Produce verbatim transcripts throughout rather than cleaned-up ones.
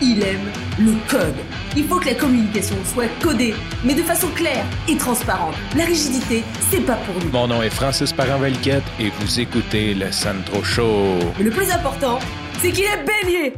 il aime le code. Il faut que la communication soit codée, mais de façon claire et transparente. La rigidité, c'est pas pour nous. Mon nom est Francis Parent-Valiquette et vous écoutez le Sandro Show. Mais le plus important, c'est qu'il est bélier.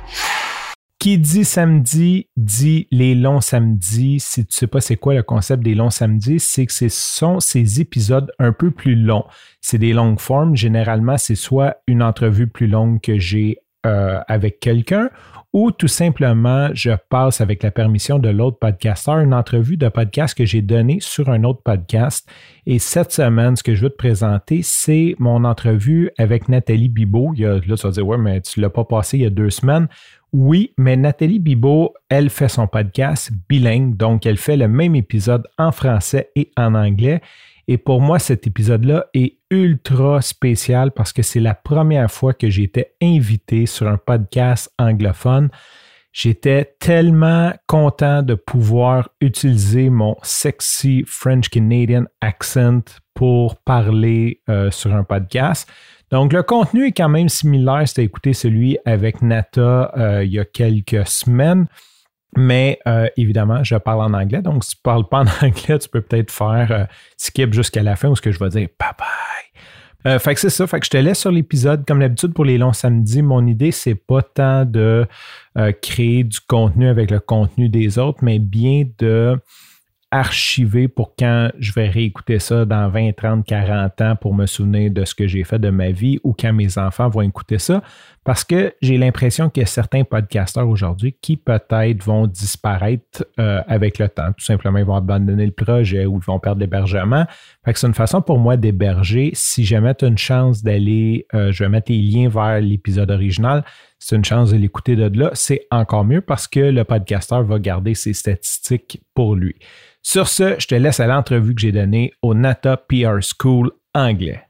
Qui dit samedi, dit les longs samedis. Si tu sais pas c'est quoi le concept des longs samedis, c'est que ce sont ces épisodes un peu plus longs. C'est des longues formes. Généralement, c'est soit une entrevue plus longue que j'ai euh, avec quelqu'un ou tout simplement, je passe avec la permission de l'autre podcasteur une entrevue de podcast que j'ai donnée sur un autre podcast. Et cette semaine, ce que je veux te présenter, c'est mon entrevue avec Nathalie Bibeau. Il y a, là, tu vas dire, ouais, mais tu ne l'as pas passé il y a deux semaines. Oui, mais Nathalie Bibeau, elle fait son podcast bilingue, donc elle fait le même épisode en français et en anglais. Et pour moi, cet épisode-là est ultra spécial parce que c'est la première fois que j'étais invité sur un podcast anglophone. J'étais tellement content de pouvoir utiliser mon sexy French Canadian accent pour parler euh, sur un podcast. Donc, le contenu est quand même similaire si tu as écouté celui avec Nata euh, il y a quelques semaines. Mais euh, évidemment, je parle en anglais. Donc, si tu ne parles pas en anglais, tu peux peut-être faire euh, skip jusqu'à la fin où ce que je vais dire bye bye. Euh, fait que c'est ça. Fait que je te laisse sur l'épisode. Comme d'habitude pour les longs samedis, mon idée, c'est pas tant de euh, créer du contenu avec le contenu des autres, mais bien de archiver pour quand je vais réécouter ça dans vingt, trente, quarante ans pour me souvenir de ce que j'ai fait de ma vie ou quand mes enfants vont écouter ça. Parce que j'ai l'impression qu'il y a certains podcasteurs aujourd'hui qui peut-être vont disparaître euh, avec le temps. Tout simplement, ils vont abandonner le projet ou ils vont perdre l'hébergement. Fait que c'est une façon pour moi d'héberger. Si jamais tu as une chance d'aller, euh, je vais mettre les liens vers l'épisode original, c'est une chance de l'écouter de là, c'est encore mieux parce que le podcasteur va garder ses statistiques pour lui. Sur ce, je te laisse à l'entrevue que j'ai donnée au Nata P R School anglais.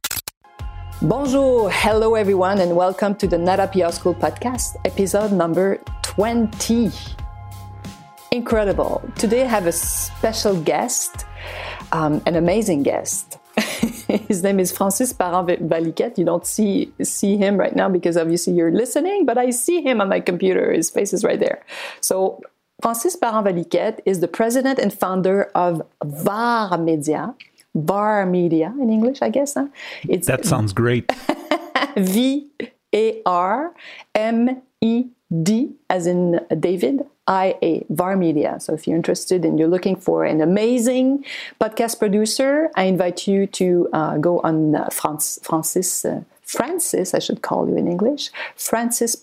Bonjour, hello everyone, and welcome to the Nata P R School podcast, episode number twenty. Incredible. Today I have a special guest, um, an amazing guest. His name is Francis Parent-Valiquette. You don't see see him right now because obviously you're listening, but I see him on my computer. His face is right there. So Francis Parent-Valiquette is the president and founder of VARmedia. VARmedia in English, I guess. Huh? It's that sounds great. V A R M E D as in David, I A, VARmedia. So if you're interested and you're looking for an amazing podcast producer, I invite you to uh, go on uh, France, Francis, uh, Francis, I should call you in English, Francis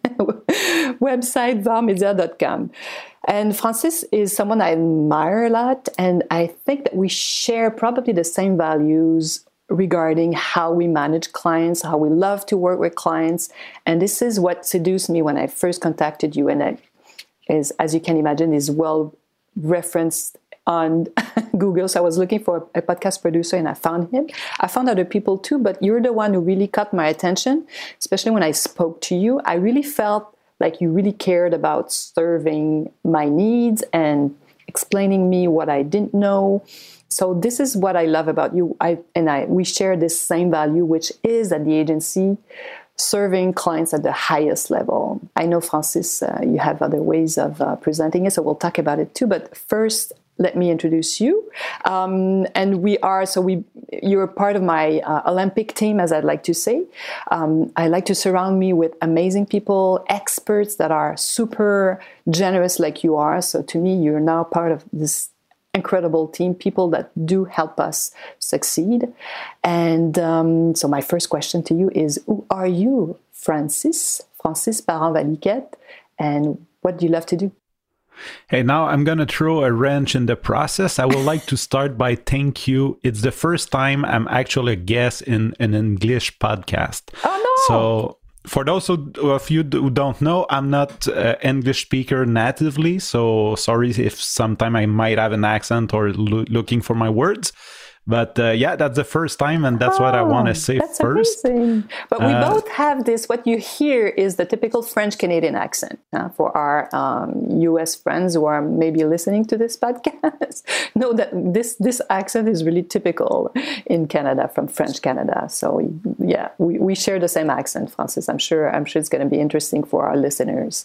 website, varmedia dot com. And Francis is someone I admire a lot, and I think that we share probably the same values regarding how we manage clients, how we love to work with clients. And this is what seduced me when I first contacted you, and I, is, as you can imagine, is well referenced on Google. So I was looking for a podcast producer and I found him. I found other people too, but you're the one who really caught my attention, especially when I spoke to you. I really felt like you really cared about serving my needs and explaining me what I didn't know. So this is what I love about you. I and I we share this same value, which is at the agency serving clients at the highest level. I know, Francis, uh, you have other ways of uh, presenting it, so we'll talk about it too. But first, let me introduce you. Um, and we are, so we, you're part of my uh, Olympic team, as I'd like to say. Um, I like to surround me with amazing people, experts that are super generous like you are. So to me, you're now part of this incredible team, people that do help us succeed. And um, so my first question to you is, who are you, Francis, Francis Parent-Valiquette, and what do you love to do? Hey, now I'm going to throw a wrench in the process. I would like to start by thank you. It's the first time I'm actually a guest in an English podcast. Oh, no! So for those of you who don't know, I'm not an English speaker natively. So sorry if sometime I might have an accent or lo- looking for my words. But uh, yeah, that's the first time, and that's oh, what I want to say that's first. Amazing. But we uh, both have this, what you hear is the typical French-Canadian accent uh, for our um, U S friends who are maybe listening to this podcast. Know that this, this accent is really typical in Canada, from French Canada. So yeah, we, we share the same accent, Francis. I'm sure, I'm sure it's going to be interesting for our listeners.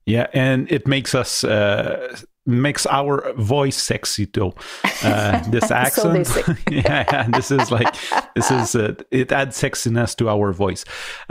Yeah, and it makes us uh, makes our voice sexy too. Uh, this accent, so yeah, yeah, this is like this is uh, it adds sexiness to our voice.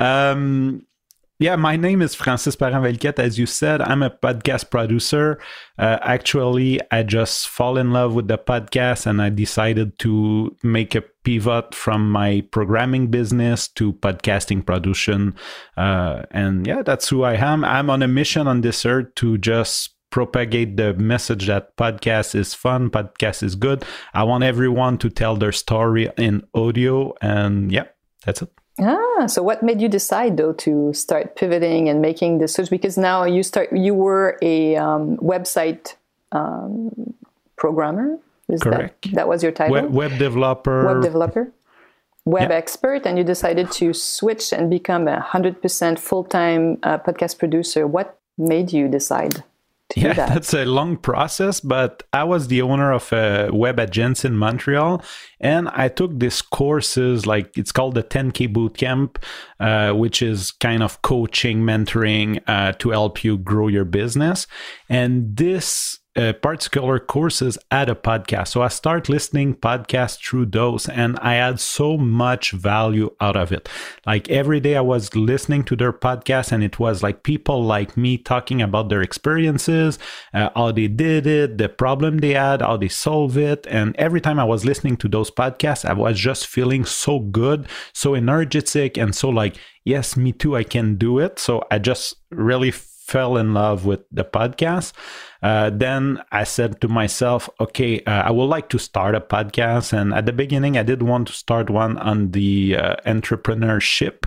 Um, Yeah, my name is Francis Parent-Valquette. As you said, I'm a podcast producer. Uh, actually, I just fall in love with the podcast and I decided to make a pivot from my programming business to podcasting production. Uh, and yeah, that's who I am. I'm on a mission on this earth to just propagate the message that podcast is fun, podcast is good. I want everyone to tell their story in audio. And yeah, that's it. Ah, so what made you decide though to start pivoting and making the switch? Because now you start, you were a um, website um, programmer. Is Correct. That, that was your title. Web, web developer. Web developer. Web yeah. expert, and you decided to switch and become a hundred percent full time uh, podcast producer. What made you decide? To yeah, do that? That's a long process, but I was the owner of a web agency in Montreal, and I took these courses, like it's called the ten K Bootcamp, uh, which is kind of coaching, mentoring uh, to help you grow your business. And this uh, particular courses had a podcast. So I start listening podcasts through those, and I had so much value out of it. Like every day I was listening to their podcast, and it was like people like me talking about their experiences, uh, how they did it, the problem they had, how they solve it. And every time I was listening to those podcasts, I was just feeling so good, so energetic, and so like, yes, me too, I can do it. So I just really fell in love with the podcast. Uh, then I said to myself, okay, uh, I would like to start a podcast. And at the beginning, I did want to start one on the uh, entrepreneurship.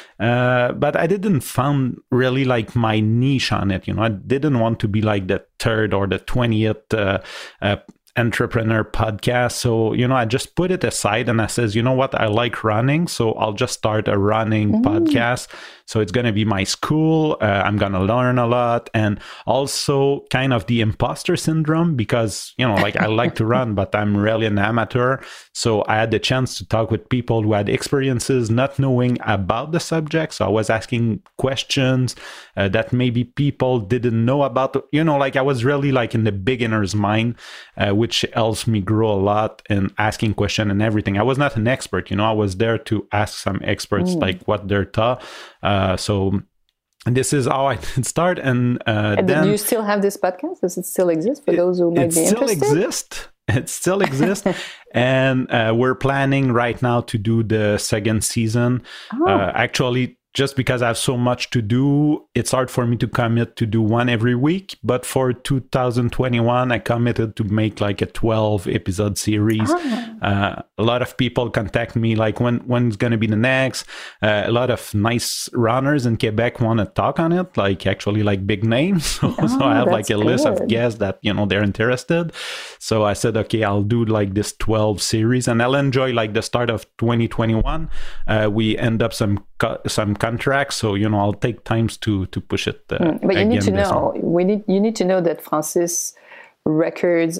Uh, but I didn't find really like my niche on it. You know, I didn't want to be like the third or the twentieth uh, uh, entrepreneur podcast. So, you know, I just put it aside and I says, you know what, I like running. So I'll just start a running mm. podcast. So it's going to be my school. Uh, I'm going to learn a lot. And also kind of the imposter syndrome, because, you know, like I like to run, but I'm really an amateur. So I had the chance to talk with people who had experiences not knowing about the subject. So I was asking questions uh, that maybe people didn't know about. You know, like I was really like in the beginner's mind, uh, which helps me grow a lot in asking questions and everything. I was not an expert, you know, I was there to ask some experts mm. like what they're taught. Uh, so this is how I did start. And, uh, and then do you still have this podcast? Does it still exist for it, those who might it be still interested? Exists. It still exists. And uh, we're planning right now to do the second season. Oh. Uh, actually, just because I have so much to do, it's hard for me to commit to do one every week. But for two thousand twenty-one, I committed to make like a twelve episode series. Ah. Uh, a lot of people contact me like, when when's going to be the next? Uh, a lot of nice runners in Quebec want to talk on it, like actually like big names. So, oh, so I have like a good. list of guests that, you know, they're interested. So I said, okay, I'll do like this twelve series, and I'll enjoy like the start of twenty twenty-one. Uh, we end up some some contracts, so you know I'll take times to to push it. Uh, mm, but you need to know on. we need you need to know that Francis records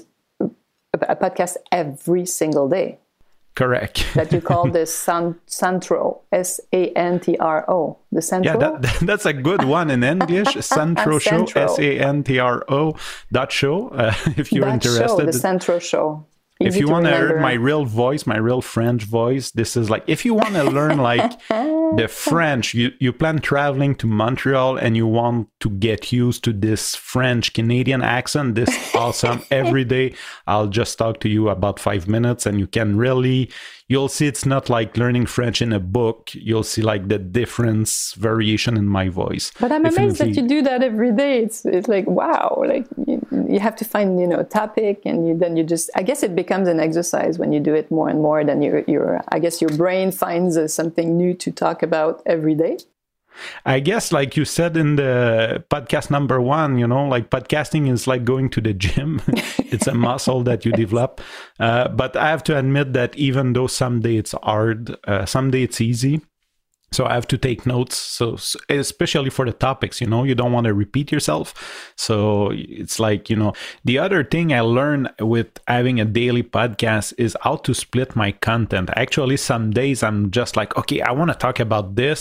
a podcast every single day. Correct. That you call the San, Santro, S A N T R O, the Santro. Yeah, that, that's a good one in English. Santro Show, S A N T R O dot show. Uh, if you're that interested, show, the Santro Show. Easy if you want to remember. hear my real voice, my real French voice, this is like, if you want to learn like the French, you, you plan traveling to Montreal and you want to get used to this French Canadian accent, this is awesome. Every day, I'll just talk to you about five minutes and you can really, you'll see it's not like learning French in a book. You'll see like the difference, variation in my voice. But I'm Definitely. amazed that you do that every day. It's it's like, wow, like you, you have to find, you know, a topic and you, then you just, I guess it becomes an exercise when you do it more and more. Then your, your I guess your brain finds uh, something new to talk about every day. I guess, like you said in the podcast number one, you know, like podcasting is like going to the gym. It's a muscle that you develop. Uh, but I have to admit that even though someday it's hard, uh, someday it's easy. So I have to take notes. So especially for the topics, you know, you don't want to repeat yourself. So it's like, you know, the other thing I learned with having a daily podcast is how to split my content. Actually, some days I'm just like, okay, I want to talk about this.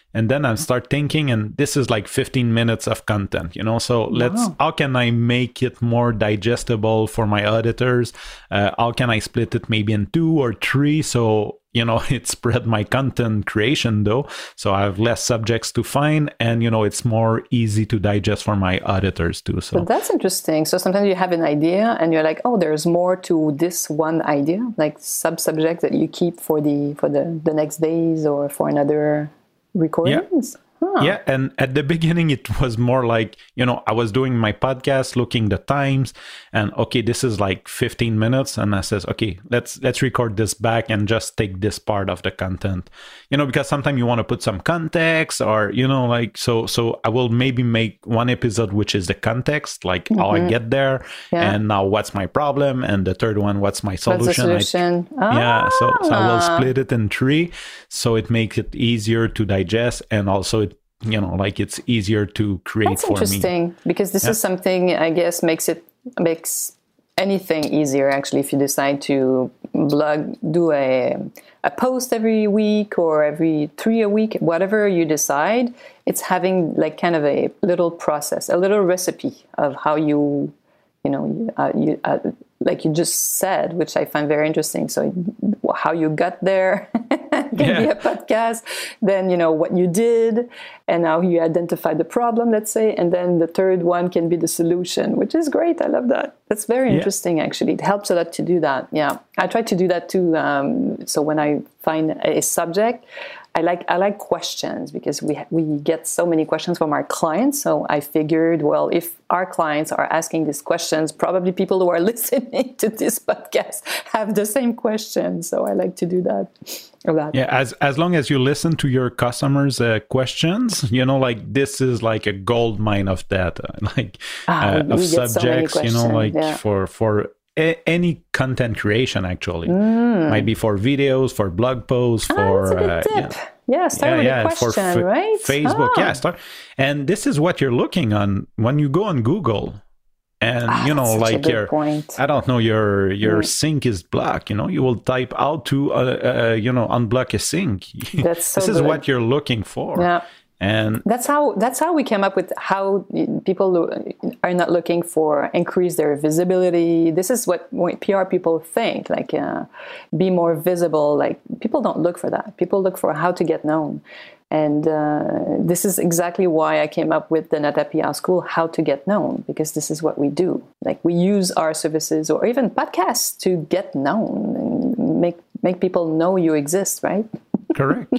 And then I start thinking, and this is like fifteen minutes of content, you know. So let's, Wow. how can I make it more digestible for my auditors? Uh, how can I split it maybe in two or three? So, you know, it spread my content creation though. So I have less subjects to find, and, you know, it's more easy to digest for my auditors too. So But that's interesting. So sometimes you have an idea and you're like, oh, there's more to this one idea, like sub-subjects that you keep for the for the, the next days or for another recordings. Huh. Yeah, and at the beginning it was more like, you know, I was doing my podcast, looking the times, and okay, this is like fifteen minutes, and I says, okay, let's let's record this back and just take this part of the content, you know, because sometimes you want to put some context, or, you know, like, so so I will maybe make one episode which is the context, like mm-hmm. how I get there, yeah. and now what's my problem, and the third one, what's my solution. What's the solution? I, ah. Yeah, so, so I will split it in three, so it makes it easier to digest, and also it, you know, like it's easier to create That's for me. interesting, because this Yeah. is something, I guess, makes it makes anything easier actually. If you decide to blog, do a a post every week or every three a week, whatever you decide, it's having like kind of a little process, a little recipe of how you, you know, uh, you uh, like you just said, which I find very interesting. So how you got there can Yeah. be a podcast, then, you know, what you did and how you identified the problem, let's say, and then the third one can be the solution, which is great. I love that. That's very Yeah. interesting, actually. It helps a lot to do that. Yeah, I try to do that too. Um, so when I find a subject, I like I like questions, because we we get so many questions from our clients. So I figured, well, if our clients are asking these questions, probably people who are listening to this podcast have the same questions. So I like to do that a lot. Yeah, as as long as you listen to your customers' uh, questions, you know, like this is like a gold mine of data, like Ah, uh, we- of we get so many subjects, you know, questions, like yeah. for for a, any content creation, actually, Mm. might be for videos, for blog posts, Ah, for that's a good uh, tip. yeah. Yeah, start yeah, with yeah, a question, for fa- right? Facebook, Ah. yeah, start. And this is what you're looking on when you go on Google, and Ah, you know, that's such a like good your, point. I don't know, your your Mm. sink is blocked. You know, you will type how to, uh, uh, you know, unblock a sink. That's so this is good. what you're looking for. Yeah. And That's how that's how we came up with how people are not looking for increase their visibility. This is what P R people think, like uh, be more visible. Like people don't look for that. People look for how to get known. And uh, this is exactly why I came up with the Nata P R School, How to Get Known, because this is what we do. Like we use our services or even podcasts to get known and make make people know you exist, right? correct.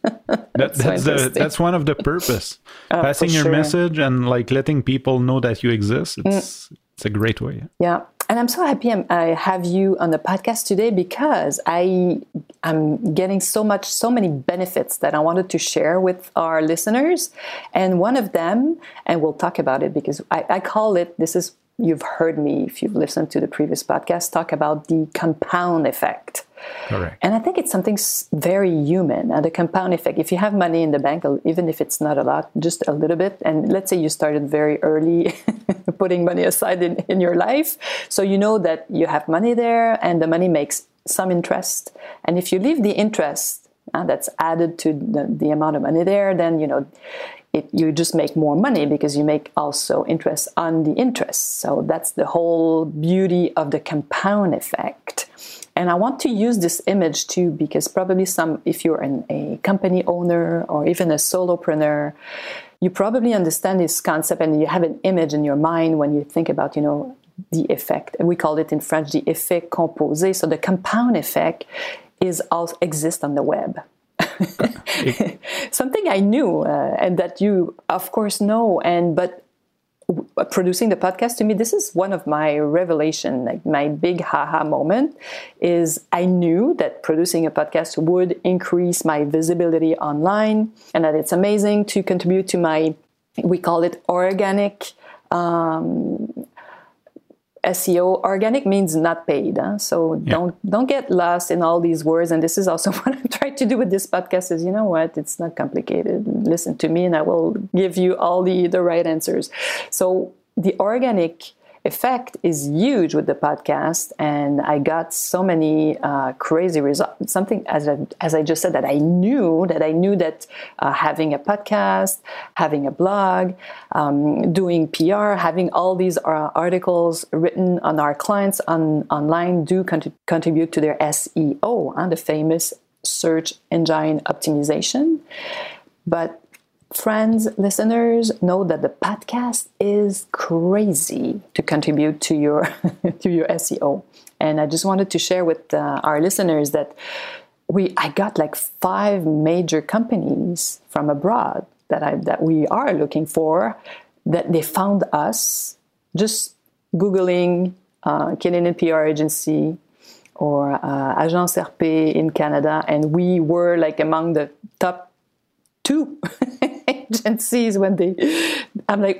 That, so that's the, interesting. that's one of the purpose. Oh, Passing for your sure. message and like letting people know that you exist. It's it's a great way. Yeah. And I'm so happy I'm, I have you on the podcast today, because I am getting so much, so many benefits that I wanted to share with our listeners. And one of them, and we'll talk about it, because I, I call it, this is, you've heard me, if you've listened to the previous podcast, talk about the compound effect. Correct. And I think it's something s- very human, uh, the compound effect. If you have money in the bank, uh, even if it's not a lot, just a little bit, and let's say you started very early putting money aside in, in your life, so you know that you have money there and the money makes some interest. And if you leave the interest uh, that's added to the, the amount of money there, then, you know, it, you just make more money because you make also interest on the interest. So that's the whole beauty of the compound effect. And I want to use this image too, because probably some, if you're an, a company owner or even a solopreneur, you probably understand this concept and you have an image in your mind when you think about, you know, the effect. And we call it in French the effet composé. So the compound effect is also exists on the web. Something I knew uh, and that you, of course, know. And but producing the podcast, to me, this is one of my revelation, like my big haha moment, is I knew that producing a podcast would increase my visibility online, and that it's amazing to contribute to my, we call it organic um, S E O. Organic means not paid, huh? So Yeah. don't don't get lost in all these words. And this is also what I'm trying to do with this podcast is, you know what, it's not complicated. Listen to me and I will give you all the, the right answers. So the organic effect is huge with the podcast, and I got so many uh, crazy results. Something, as I, as I just said, that I knew that I knew that uh, having a podcast, having a blog, um, doing P R, having all these uh, articles written on our clients on online do cont- contribute to their S E O, huh, the famous search engine optimization. But friends, listeners, know that the podcast is crazy to contribute to your to your S E O. And I just wanted to share with uh, our listeners that we I got like five major companies from abroad that I that we are looking for, that they found us just Googling uh, Canadian P R agency or uh, Agence R P in Canada, and we were like among the top two agencies when they, I'm like,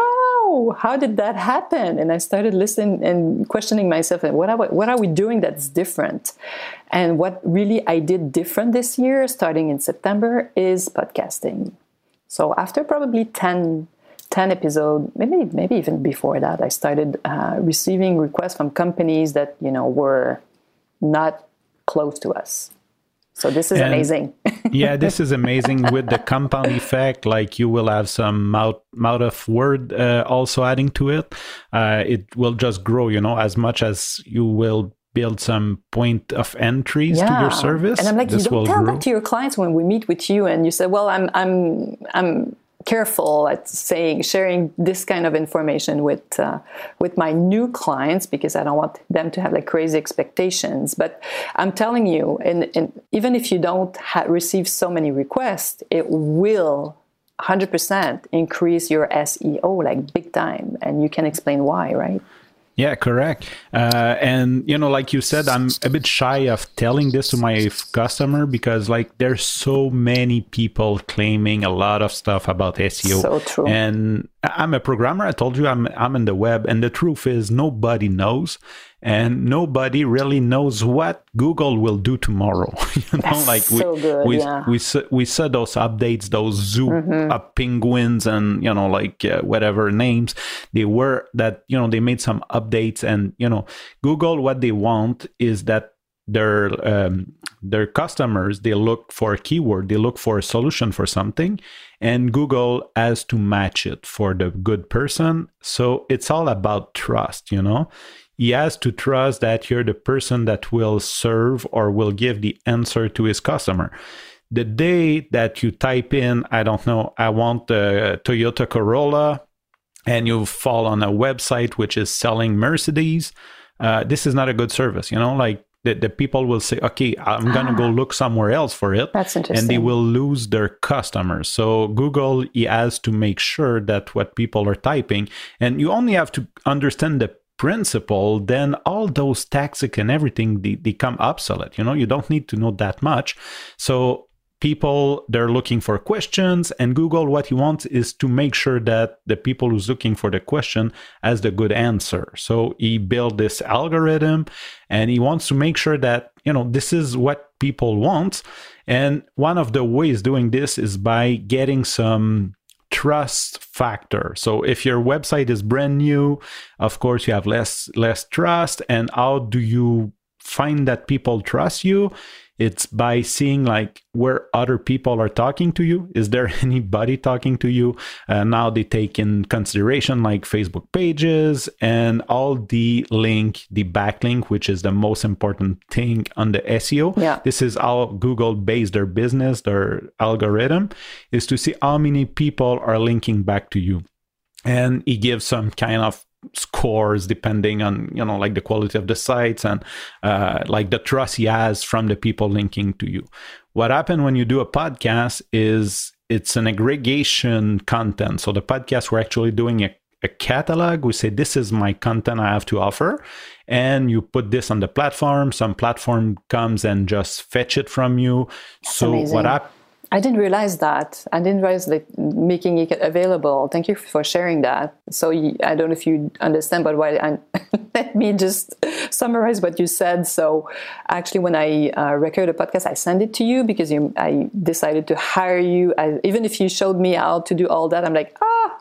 wow, how did that happen? And I started listening and questioning myself, and what are we, what are we doing that's different? And what really I did different this year, starting in September, is podcasting. So after probably ten, ten episodes, maybe maybe even before that, I started uh, receiving requests from companies that, you know, were not close to us. So this is and, amazing. Yeah, this is amazing with the compound effect. Like you will have some mouth, mouth of word uh, also adding to it. Uh, it will just grow, you know, as much as you will build some point of entries yeah. to your service. And I'm like, this you don't tell grow. that to your clients when we meet with you, and you say, well, I'm, I'm, I'm careful at saying, sharing this kind of information with uh, with my new clients, because I don't want them to have like crazy expectations. But I'm telling you, and, and even if you don't ha- receive so many requests, it will one hundred percent increase your S E O like big time. And you can explain why, right? Yeah, correct. Uh, and, you know, like you said, I'm a bit shy of telling this to my customer because, like, there's so many people claiming a lot of stuff about S E O. So true. And I'm a programmer. I told you I'm I'm in the web. And the truth is nobody knows. And nobody really knows what Google will do tomorrow. you know, That's like we so good, we, yeah. we saw, we saw those updates, those zoo mm-hmm. uh, penguins, and you know, like uh, whatever names they were. That you know, they made some updates, and you know, Google, what they want is that their um, their customers, they look for a keyword, they look for a solution for something, and Google has to match it for the good person. So it's all about trust, you know. He has to trust that you're the person that will serve or will give the answer to his customer. The day that you type in, I don't know, I want the Toyota Corolla, and you fall on a website which is selling Mercedes, uh, this is not a good service, you know, like the, the people will say, okay, I'm going to go look somewhere else for it. That's interesting. And they will lose their customers. So Google, he has to make sure that what people are typing, and you only have to understand the principle, then all those tactics and everything, they, they become obsolete. You know, you don't need to know that much. So people, they're looking for questions, and Google, what he wants is to make sure that the people who's looking for the question has the good answer. So he built this algorithm, and he wants to make sure that, you know, this is what people want. And one of the ways doing this is by getting some trust factor. So if your website is brand new, of course you have less less trust. And how do you find that people trust you? It's by seeing like where other people are talking to you. Is there anybody talking to you? Uh, now they take in consideration like Facebook pages and all the link, the backlink, which is the most important thing on the S E O. Yeah. This is how Google base their business, their algorithm, is to see how many people are linking back to you. And it gives some kind of scores depending on, you know, like the quality of the sites and uh, like the trust he has from the people linking to you. What happened when you do a podcast is it's an aggregation content. So the podcast, we're actually doing a, a catalog. We say, this is my content I have to offer. And you put this on the platform. Some platform comes and just fetch it from you. That's so amazing. What happened? I didn't realize that. I didn't realize like making it available. Thank you for sharing that. So you, I don't know if you understand, but why, I, let me just summarize what you said. So actually, when I uh, record a podcast, I send it to you because you, I decided to hire you. I, even if you showed me how to do all that, I'm like, ah,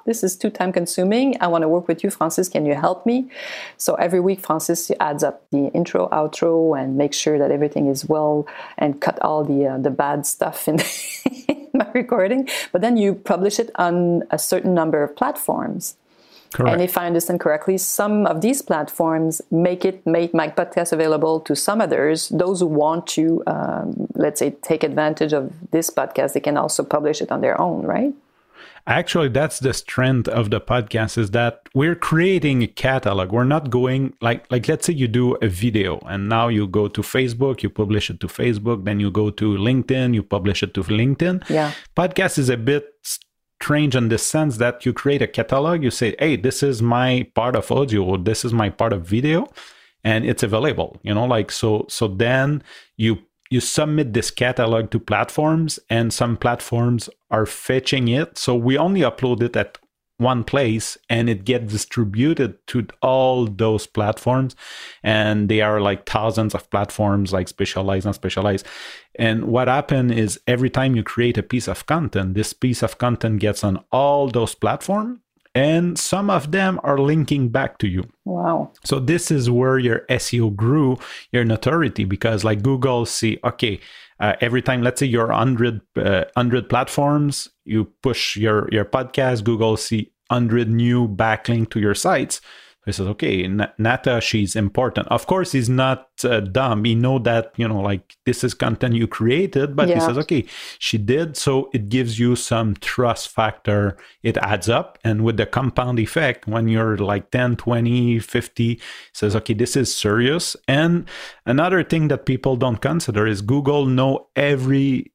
this is too time consuming. I want to work with you, Francis. Can you help me? So every week, Francis adds up the intro, outro, and makes sure that everything is well and cut all the uh, the bad stuff in, in my recording. But then you publish it on a certain number of platforms. Correct. And if I understand correctly, some of these platforms make it make my podcast available to some others. Those who want to, um, let's say, take advantage of this podcast, they can also publish it on their own, right? Actually, that's the strength of the podcast, is that we're creating a catalog. We're not going like, like let's say you do a video and now you go to Facebook, you publish it to Facebook, then you go to LinkedIn, you publish it to LinkedIn. Yeah. Podcast is a bit strange in the sense that you create a catalog, you say, hey, this is my part of audio, or this is my part of video, and it's available, you know, like, so, so then you, you submit this catalog to platforms, and some platforms are fetching it. So we only upload it at one place and it gets distributed to all those platforms. And they are like thousands of platforms, like specialized and specialized. And what happened is every time you create a piece of content, this piece of content gets on all those platforms, and some of them are linking back to you. Wow. So this is where your S E O grew, your notoriety, because like Google see, okay, uh, every time, let's say you're one hundred, uh, one hundred platforms, you push your, your podcast, Google see one hundred new backlink to your sites. He says, okay, Nata, she's important. Of course, he's not uh, dumb. He know that, you know, like this is content you created, but yeah. He says, okay, she did. So it gives you some trust factor. It adds up. And with the compound effect, when you're like ten, twenty, fifty, says, okay, this is serious. And another thing that people don't consider is Google know every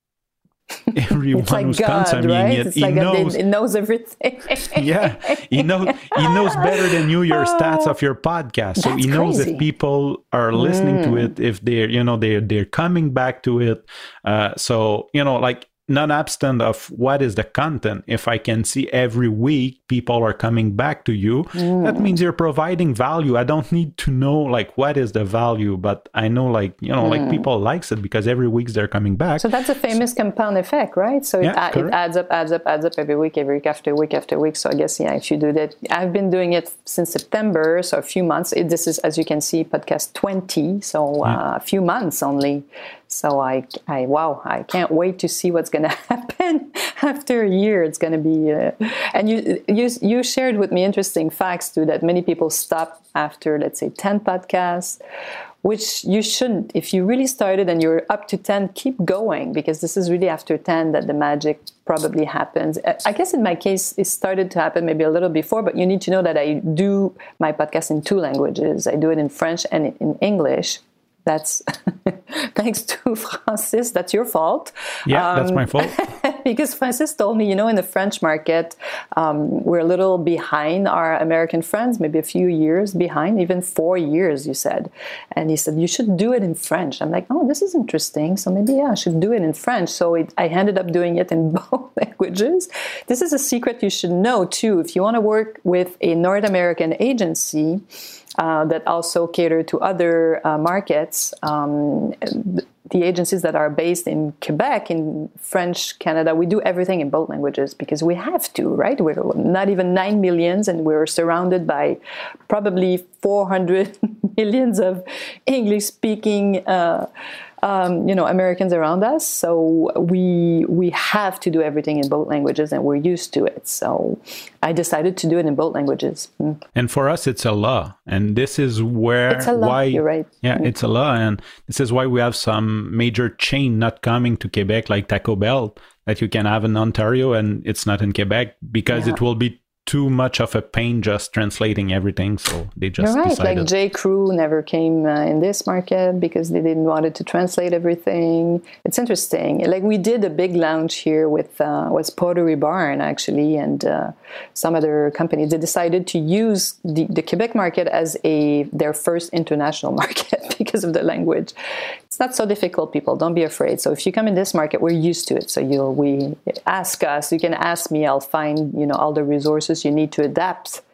everyone like who's God, consuming right? it, it's he like knows. A, it knows everything. Yeah, he knows. He knows better than you your stats of your podcast. So That's he knows crazy. if people are listening Mm. to it, if they're, you know, they're they're coming back to it. Uh, so you know, like, non-absent of what is the content, if I can see every week people are coming back to you, mm. that means you're providing value. I don't need to know like what is the value, but I know, like, you know, mm. like people likes it because every week they're coming back. So that's a famous so, compound effect, right? So yeah, it, it adds up, adds up, adds up every week, every week after week after week. So I guess, yeah, if you do that, I've been doing it since September, so a few months. It, this is, as you can see, podcast twenty, so yeah. uh, a few months only. So I, I, wow, I can't wait to see what's going to happen after a year. It's going to be, uh, and you, you, you shared with me interesting facts too, that many people stop after, let's say, ten podcasts, which you shouldn't. If you really started and you're up to ten, keep going, because this is really after ten that the magic probably happens. I guess in my case, it started to happen maybe a little before, but you need to know that I do my podcast in two languages. I do it in French and in English. That's thanks to Francis. That's your fault. Yeah, um, that's my fault. Because Francis told me, you know, in the French market, um, we're a little behind our American friends, maybe a few years behind, even four years, you said. And he said, you should do it in French. I'm like, oh, this is interesting. So maybe, yeah, I should do it in French. So it, I ended up doing it in both languages. This is a secret you should know, too. If you want to work with a North American agency, Uh, that also cater to other uh, markets. Um, the agencies that are based in Quebec, in French, Canada, we do everything in both languages because we have to, right? We're not even nine millions, and we're surrounded by probably four hundred millions of English-speaking uh, Um, you know, Americans around us. So we we have to do everything in both languages, and we're used to it. So I decided to do it in both languages. Mm. And for us, it's a law. And this is where it's a law. why You're right. Yeah, mm. it's a law. And this is why we have some major chain not coming to Quebec, like Taco Bell, that you can have in Ontario, and it's not in Quebec because yeah. it will be too much of a pain just translating everything, so they just You're right. decided. Like J. Crew never came uh, in this market because they didn't want it to translate everything. It's interesting. Like we did a big launch here with uh, was Pottery Barn actually, and uh, some other companies. They decided to use the, the Quebec market as a their first international market because of the language. It's not so difficult, people. Don't be afraid. So if you come in this market, we're used to it. So you'll we ask us. You can ask me. I'll find you know all the resources you need to adapt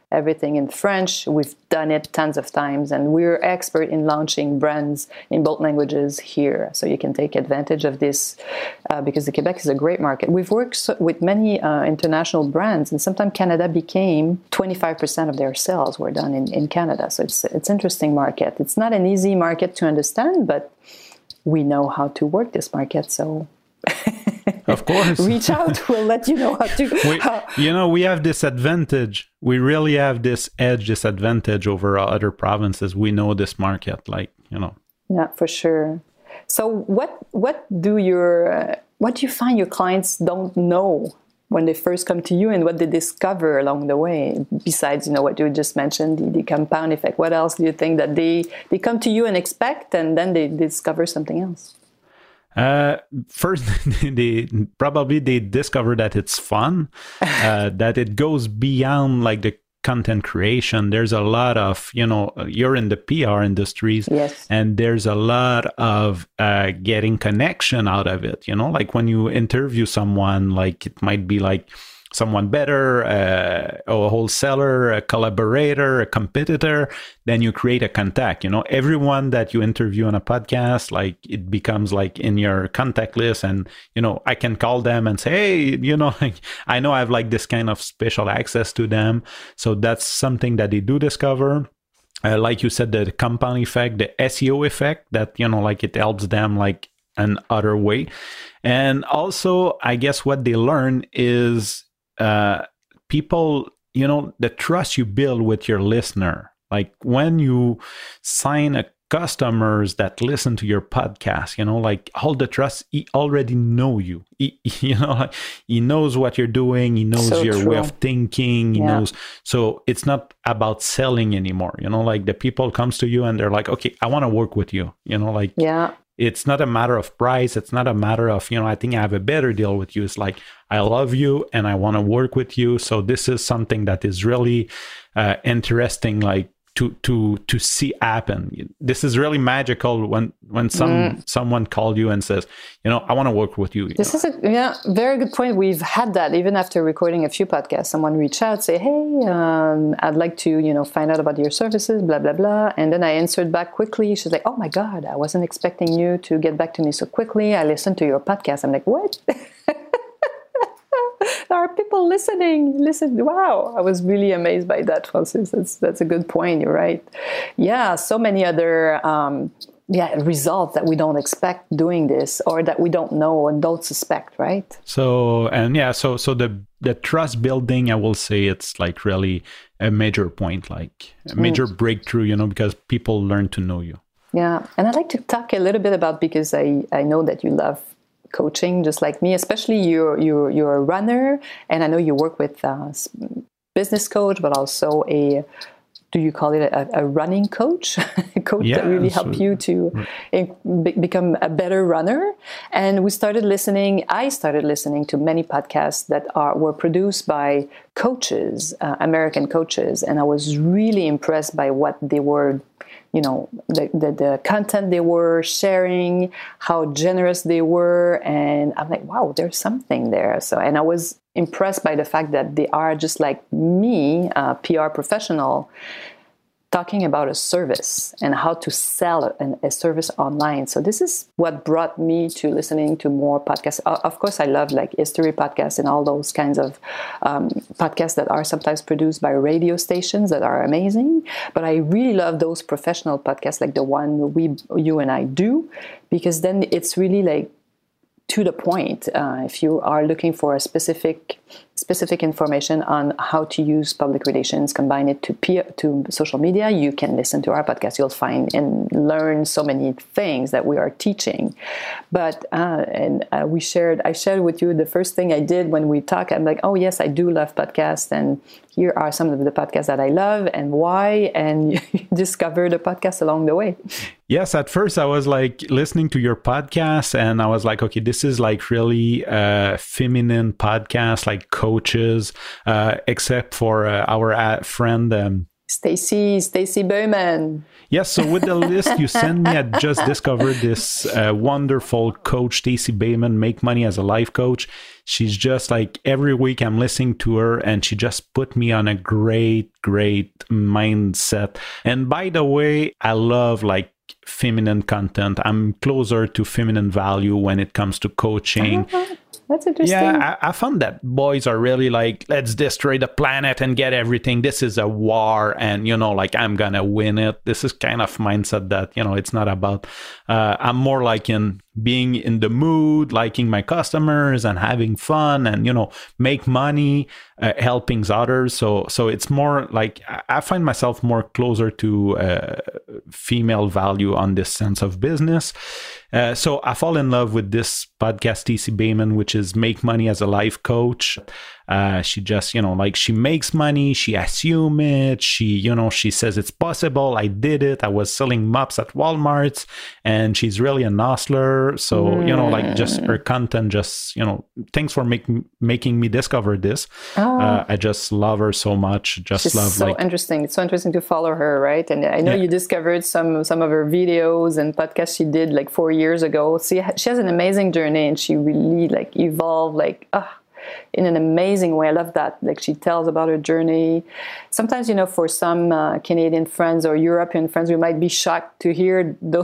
everything in French. We've done it tons of times, and we're expert in launching brands in both languages here. So you can take advantage of this uh, because the Quebec is a great market. We've worked so, with many uh, international brands, and sometimes Canada became twenty-five percent of their sales were done in, in Canada. So it's it's interesting market. It's not an easy market to understand, but we know how to work this market. So of course, reach out. We'll let you know how to. we, how, you know, we have this advantage. We really have this edge, this advantage over other provinces. We know this market, like, you know. Yeah, for sure. So what what do your uh, what do you find your clients don't know when they first come to you, and what they discover along the way, besides, you know, what you just mentioned, the, the compound effect? What else do you think that they, they come to you and expect, and then they discover something else? Uh, first, they probably they discover that it's fun, uh, that it goes beyond like the content creation. There's a lot of, you know, you're in the P R industries, yes, and there's a lot of uh, getting connection out of it. You know, like when you interview someone, like it might be like someone better, uh, a wholesaler, a collaborator, a competitor, then you create a contact. You know, everyone that you interview on a podcast, like it becomes like in your contact list, and, you know, I can call them and say, hey, you know, I know I have like this kind of special access to them. So that's something that they do discover. Uh, like you said, the compound effect, the S E O effect, that, you know, like it helps them like an other way. And also, I guess what they learn is, Uh, people, you know, the trust you build with your listener. Like when you sign a customers that listen to your podcast, you know, like all the trust, he already know you. He, you know, like he knows what you're doing. He knows so your true. way of thinking. He yeah. knows. So it's not about selling anymore. You know, like the people comes to you and they're like, okay, I want to work with you. You know, like, yeah. It's not a matter of price. It's not a matter of, you know, I think I have a better deal with you. It's like, I love you and I want to work with you. So this is something that is really uh, interesting, like to to to see happen. This is really magical when when some mm. someone called you and says, you know, I want to work with you. you this know? is a yeah, very good point. We've had that even after recording a few podcasts. Someone reach out, say, hey, um, I'd like to, you know, find out about your services, blah, blah, blah. And then I answered back quickly. She's like, oh my God, I wasn't expecting you to get back to me so quickly. I listened to your podcast. I'm like, what? There are people listening. Listen, wow! I was really amazed by that, Francis. That's that's a good point. You're right. Yeah, so many other um, yeah results that we don't expect doing this, or that we don't know and don't suspect, right? So and yeah, so so the the trust building, I will say, it's like really a major point, like a major mm. breakthrough. You know, because people learn to know you. Yeah, and I'd like to talk a little bit about, because I I know that you love coaching just like me, especially you're you're you're a runner, and I know you work with a business coach, but also a, do you call it a, a running coach, a coach yeah, that really so, help you to in, be, become a better runner. And we started listening, I started listening to many podcasts that are were produced by coaches, uh, American coaches, and I was really impressed by what they were, you know, the, the, the content they were sharing, how generous they were. And I'm like, wow, there's something there. So, and I was impressed by the fact that they are just like me, a P R professional, talking about a service and how to sell an, a service online. So this is what brought me to listening to more podcasts. Of course, I love like history podcasts and all those kinds of um, podcasts that are sometimes produced by radio stations that are amazing. But I really love those professional podcasts like the one we, you and I do, because then it's really like to the point. Uh, if you are looking for a specific specific information on how to use public relations, combine it to peer, to social media, you can listen to our podcast. You'll find and learn so many things that we are teaching. But uh, and uh, we shared, I shared with you the first thing I did when we talk. I'm like, oh yes, I do love podcasts, and here are some of the podcasts that I love and why. And you discover the podcast along the way. Yes, at first I was like listening to your podcast, and I was like, okay, this is like really a feminine podcast, like coaches, uh, except for uh, our uh, friend um, Stacy, Stacy Bowman. Yes, so with the list you sent me, I just discovered this uh, wonderful coach, Stacy Bowman, Make Money as a Life Coach. She's just like, every week I'm listening to her and she just put me on a great, great mindset. And by the way, I love like feminine content. I'm closer to feminine value when it comes to coaching. Oh, that's interesting. Yeah, I, I found that boys are really like, let's destroy the planet and get everything. This is a war and, you know, like I'm going to win it. This is kind of mindset that, you know, it's not about, uh, I'm more like in being in the mood, liking my customers and having fun and, you know, make money, uh, helping others. So, so it's more like, I find myself more closer to uh, female value on this sense of business. Uh, so I fall in love with this podcast, Stacy Bowman, which is Make Money as a Life Coach. Uh, she just, you know, like she makes money, she assumes it, she, you know, she says it's possible, I did it, I was selling mops at Walmart, and she's really an hustler. So, mm. you know, like just her content, just, you know, thanks for making making me discover this. Oh. Uh, I just love her so much. Just she's love so like, interesting. It's so interesting to follow her, right? And I know yeah. you discovered some some of her videos and podcasts she did like four years ago. So she has an amazing journey and she really like evolved like, ah. Oh, in an amazing way. I love that. Like she tells about her journey. Sometimes, you know, for some uh, Canadian friends or European friends, we might be shocked to hear those,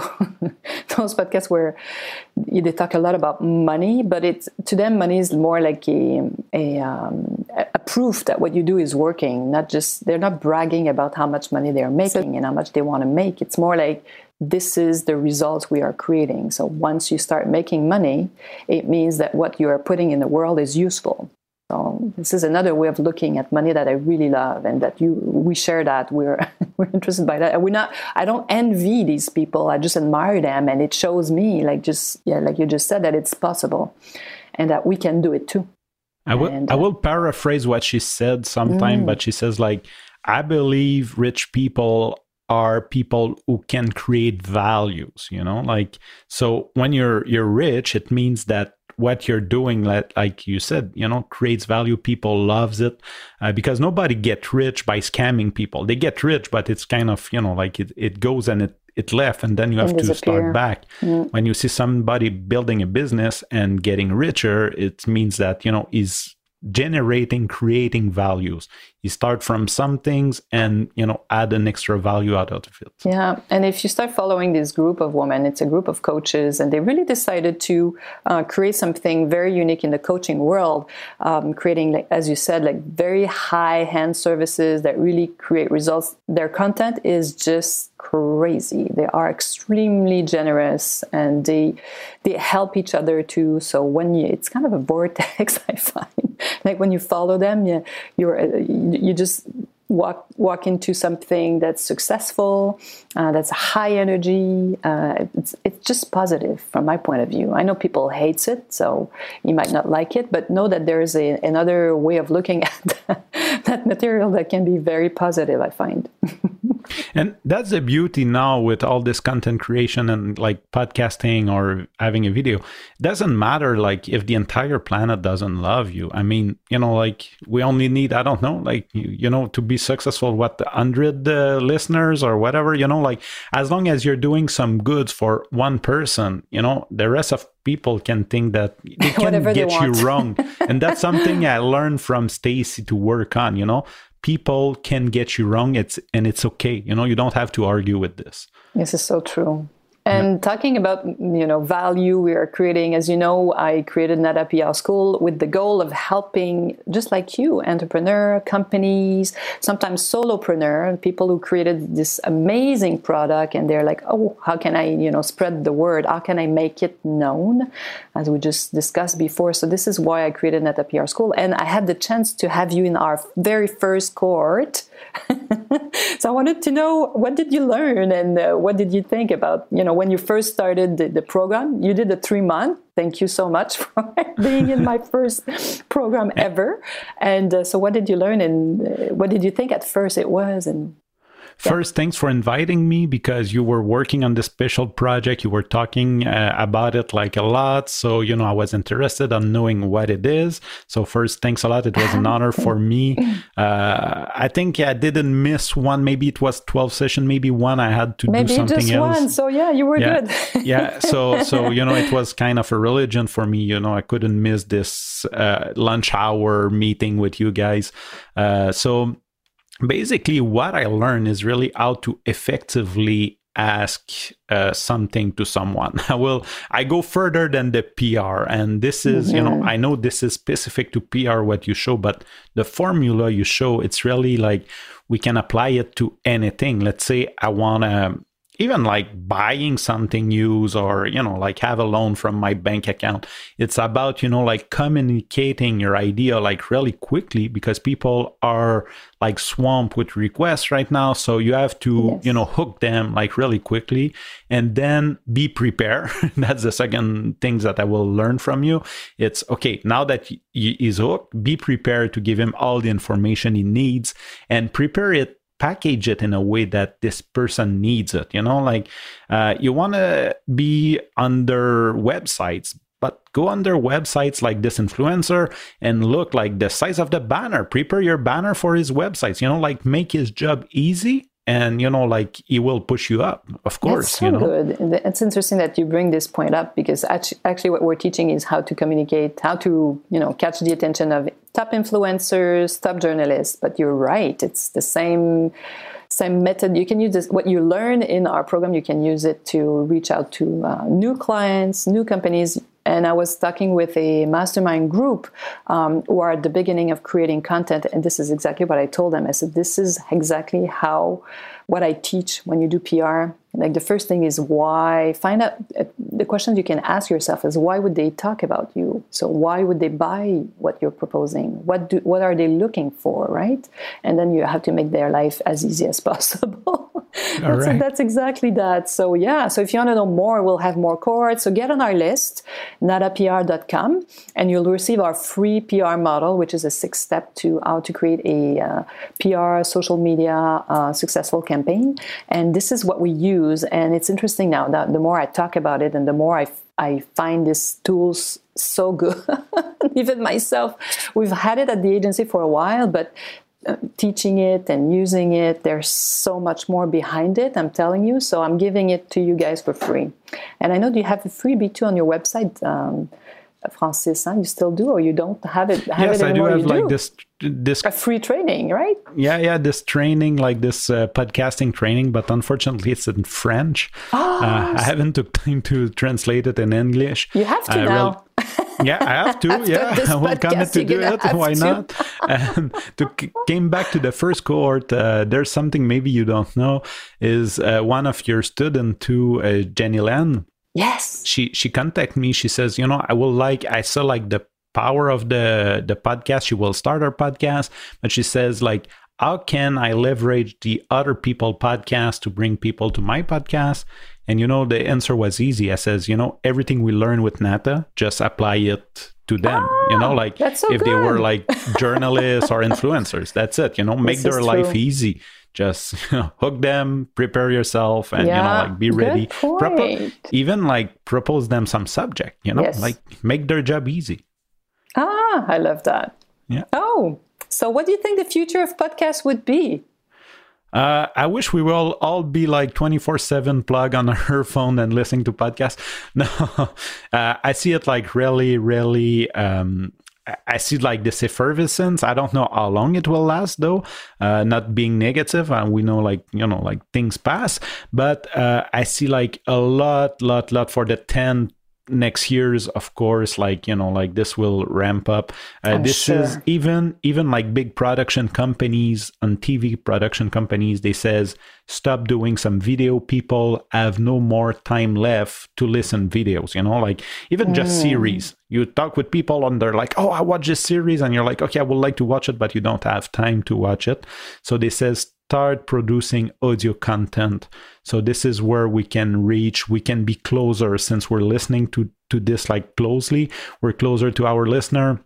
those podcasts where they talk a lot about money, but it's to them, money is more like a, a, um, a proof that what you do is working. Not just, they're not bragging about how much money they're making and how much they want to make. It's more like, this is the results we are creating. So once you start making money, it means that what you are putting in the world is useful. So this is another way of looking at money that I really love, and that you we share that. We're we're interested by that. And we're not. I don't envy these people. I just admire them, and it shows me, like just yeah, like you just said, that it's possible, and that we can do it too. I will. And, I will paraphrase what she said sometime, mm. but she says like, I believe rich people are people who can create values, you know, like, so when you're you're rich, it means that what you're doing, like, like you said, you know, creates value. People loves it uh, because nobody get rich by scamming people. They get rich, but it's kind of, you know, like it, it goes and it, it left and then you have to start back. Mm. When you see somebody building a business and getting richer, it means that, you know, he's generating, creating values. You start from some things and, you know, add an extra value out of it. Yeah. And if you start following this group of women, it's a group of coaches, and they really decided to uh, create something very unique in the coaching world, um, creating, like, as you said, like very high-end services that really create results. Their content is just crazy. They are extremely generous, and they they help each other too. So when you, it's kind of a vortex, I find. Like when you follow them, you, you're you just walk walk into something that's successful, uh, that's high energy. Uh, it's it's just positive from my point of view. I know people hate it, so you might not like it, but know that there is a, another way of looking at that material that can be very positive, I find. And that's the beauty now with all this content creation and like podcasting or having a video. It doesn't matter like if the entire planet doesn't love you. I mean, you know, like we only need, I don't know, like, you, you know, to be successful, what, one hundred uh, listeners or whatever, you know, like as long as you're doing some goods for one person, you know, the rest of people can think that they can get you wrong. And that's something I learned from Stacy to work on, you know. People can get you wrong, it's and it's okay. You know, you don't have to argue with this. This is so true. And talking about, you know, value we are creating, as you know, I created NetApp E R School with the goal of helping, just like you, entrepreneur, companies, sometimes solopreneur, people who created this amazing product and they're like, oh, how can I, you know, spread the word? How can I make it known? As we just discussed before. So this is why I created NetApp E R School. And I had the chance to have you in our very first cohort. So I wanted to know, what did you learn and uh, what did you think about, you know, when you first started the, the program? You did a three month. Thank you so much for being in my first program ever. And uh, so what did you learn and uh, what did you think at first it was? And first, yeah. thanks for inviting me, because you were working on this special project. You were talking uh, about it like a lot. So, you know, I was interested in knowing what it is. So first, thanks a lot. It was an honor for me. Uh, I think yeah, I didn't miss one. Maybe it was twelve session, maybe one I had to maybe do something just else. One. So yeah, you were yeah. good. yeah. So, so, you know, it was kind of a religion for me. You know, I couldn't miss this uh, lunch hour meeting with you guys. Uh, so basically what I learned is really how to effectively ask uh, something to someone. I will, I go further than the P R, and this is, mm-hmm. you know, I know this is specific to P R, what you show, but the formula you show, it's really like, we can apply it to anything. Let's say I want to, even like buying something used, or, you know, like have a loan from my bank account. It's about, you know, like communicating your idea like really quickly, because people are like swamped with requests right now. So you have to, yes. you know, hook them like really quickly, and then be prepared. That's the second thing that I will learn from you. It's okay, now that he is hooked, be prepared to give him all the information he needs, and prepare it, package it in a way that this person needs it. You know, like uh, you want to be under websites, but go under websites like this influencer and look like the size of the banner. Prepare your banner for his websites, you know, like make his job easy. And, you know, like he will push you up, of course. That's so you know? good. It's interesting that you bring this point up, because actually, actually what we're teaching is how to communicate, how to, you know, catch the attention of top influencers, top journalists. But you're right. It's the same same method. You can use this. What you learn in our program, you can use it to reach out to uh, new clients, new companies. And I was talking with a mastermind group um, who are at the beginning of creating content. And this is exactly what I told them. I said, this is exactly how, what I teach when you do P R. Like the first thing is why, find out, uh, the questions you can ask yourself is, why would they talk about you? So why would they buy what you're proposing? What do, what are they looking for, right? And then you have to make their life as easy as possible. that's, right. that's exactly that. So yeah, so if you want to know more, we'll have more cohorts. So get on our list, nada P R dot com, and you'll receive our free P R model, which is a six step to how to create a uh, P R, social media, uh, successful campaign. And this is what we use. And it's interesting now that the more I talk about it, and the more I, I find these tools so good. Even myself, we've had it at the agency for a while, but uh, teaching it and using it, there's so much more behind it, I'm telling you. So I'm giving it to you guys for free. And I know you have a freebie too on your website, um, Francis, huh? You still do, or you don't have it? Have yes, it I do have you like do. this this a free training, right? Yeah, yeah, this training, like this uh, podcasting training, but unfortunately it's in French. Oh, uh, I haven't took time to translate it in English. You have to uh, now. Real, yeah, I have to. yeah, I will commit to do it. Why to. not? And to came back to the first cohort. Uh, there's something maybe you don't know is uh, one of your students, to uh, Jenny Lan. Yes. She she contacted me. She says, you know, I will like, I saw like the power of the, the podcast. She will start her podcast. But she says, like, how can I leverage the other people podcast to bring people to my podcast? And, you know, the answer was easy. I says, you know, everything we learn with Nata, just apply it to them. Ah, you know, like so if good. they were like journalists or influencers, that's it. You know, make this their life easy. Just, you know, hook them, prepare yourself, and, yeah, you know, like be ready. Propo- even like propose them some subject, you know, yes. like make their job easy. Ah, I love that. Yeah. Oh, so what do you think the future of podcasts would be? Uh, I wish we will all be like twenty-four seven plug on our phone and listening to podcasts. No, uh, I see it like really, really... Um, I see like this effervescence. I don't know how long it will last, though. Uh, not being negative, and we know, like, you know, like things pass. But uh, I see like a lot, lot, lot for the ten next years. Of course, like, you know, like this will ramp up. Uh, this sure. is even even like big production companies and T V production companies. They says stop doing some video. People have no more time left to listen videos. You know, like even just mm. series. You talk with people and they're like, oh, I watch this series. And you're like, okay, I would like to watch it, but you don't have time to watch it. So they says, start producing audio content. So this is where we can reach, we can be closer, since we're listening to, to this like closely. We're closer to our listener.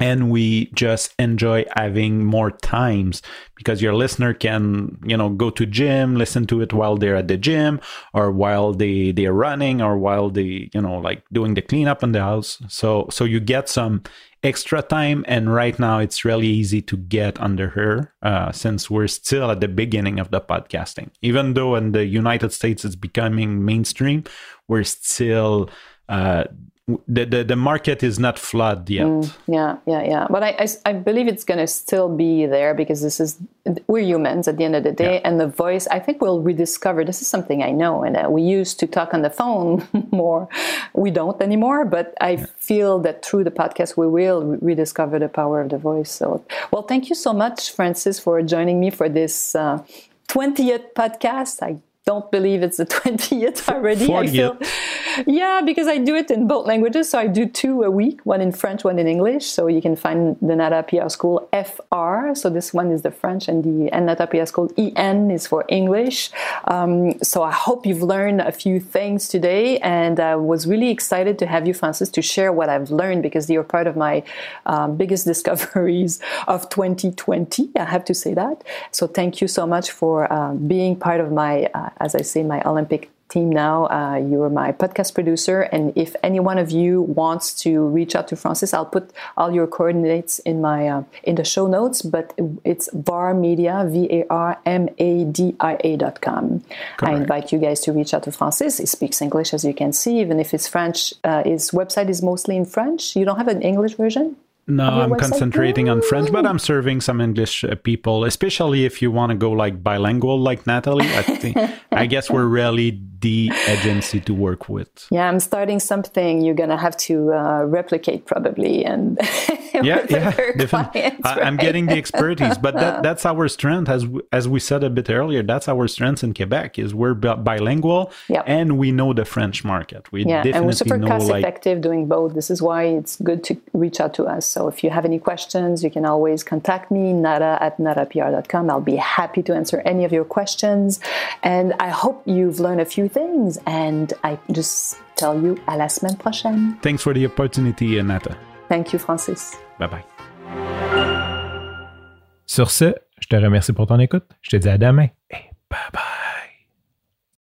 And we just enjoy having more times because your listener can, you know, go to gym, listen to it while they're at the gym or while they, they're running or while they, you know, like doing the cleanup in the house. So, so you get some extra time. And right now it's really easy to get under her uh, since we're still at the beginning of the podcasting. Even though in the United States it's becoming mainstream, we're still... Uh, The, the the market is not flooded yet. Mm, yeah, yeah, yeah. But I, I, I believe it's going to still be there because this is, we're humans at the end of the day. Yeah. And the voice, I think we'll rediscover, this is something I know. And uh, we used to talk on the phone more. We don't anymore. But I yeah. feel that through the podcast, we will re- rediscover the power of the voice. So, well, thank you so much, Francis, for joining me for this uh, twentieth podcast. I don't believe it's the twentieth already. fortieth. I feel, yeah, because I do it in both languages. So I do two a week, one in French, one in English. So you can find the Nata P R School F R. So this one is the French and the and Nata P R School E N is for English. Um, so I hope you've learned a few things today. And I was really excited to have you, Francis, to share what I've learned because you're part of my um, biggest discoveries of twenty twenty. I have to say that. So thank you so much for uh, being part of my, uh, as I say, my Olympic team now. Uh, you're my podcast producer. And if any one of you wants to reach out to Francis, I'll put all your coordinates in my uh, in the show notes, but it's varmedia, V A R M A D I A dot com. I invite you guys to reach out to Francis. He speaks English, as you can see, even if it's French. Uh, his website is mostly in French. You don't have an English version? No, I'm concentrating on French, but I'm serving some English uh, people, especially if you want to go like bilingual like Natalie. I think, I guess we're really the agency to work with. Yeah, I'm starting something you're going to have to uh, replicate probably. And yeah, yeah, definitely. Clients, right? I'm getting the expertise, but that, that's our strength. As we, as we said a bit earlier, that's our strength in Quebec is we're bilingual yep. and we know the French market. We yeah, definitely and we're super know, cost like, effective doing both. This is why it's good to reach out to us. So if you have any questions, you can always contact me, nata at nata p r dot com. I'll be happy to answer any of your questions. And I hope you've learned a few things. And I just tell you, à la semaine prochaine. Thanks for the opportunity, Nata. Thank you, Francis. Bye-bye. Sur ce, je te remercie pour ton écoute. Je te dis à demain et bye-bye.